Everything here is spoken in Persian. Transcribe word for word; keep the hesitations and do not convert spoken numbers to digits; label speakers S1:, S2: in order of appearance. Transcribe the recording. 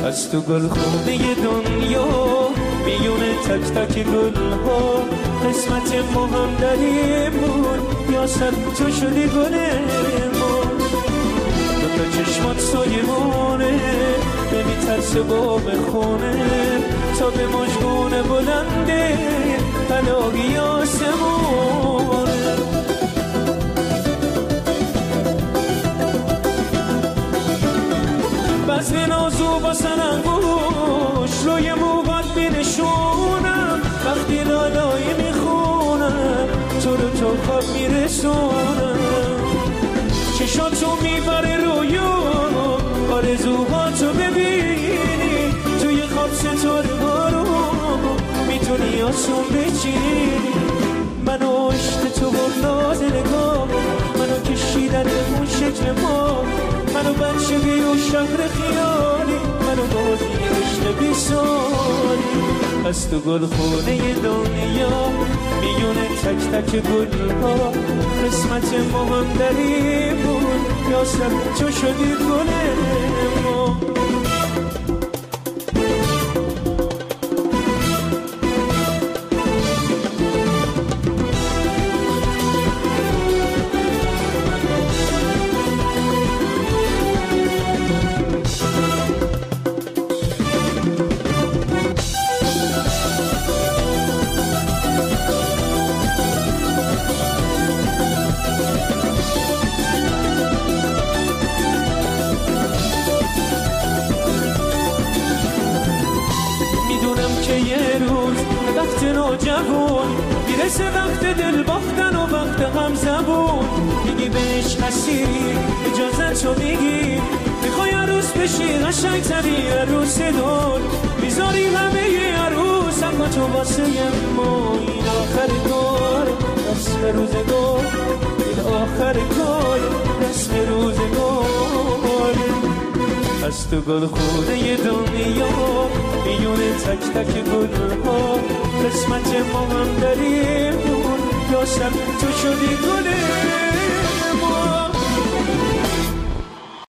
S1: از تو گل خونه دنیا میون تک تک گل ها قسمت ما هم دریمون یا سر تو شدی گل ما دوتا چشمات سایمونه نمیترس باب خونه تا به مجگونه بلنده بلاگی آسمونه بزن نازو با سرنگوش روی موبت بنشونم وقتی لالایی میخونم تو رو تا خواب میرسونم چشاتو میبره رویو آرزوهاتو ببینی توی خواب ستاره ها رو میتونی آسون بچینی منو عشق تو با ناز نگاه منو کشیدن اون شکل ما منو بچه بی و شهر خیالی منو بازی عشق بی سالی از تو گل خونه دنیا میونه تک تک گل ها قسمت ما هم دریمون یا سر تو شدی گل ما وقت نوجوان میرسه وقت دل باختن و وقت هم زبون میگی بهش اسیری اجازتو میگی میخوای عروس بشی قشنگ تری عروس دور میذاری همه ی عروس اما تو واسه ما این آخر کار رسم روزگار این آخر کار رسم روزگار از تو گل خونه دنیا میونه تک تک گل ها قسمت ما هم دریمون یا سر تو شدی گل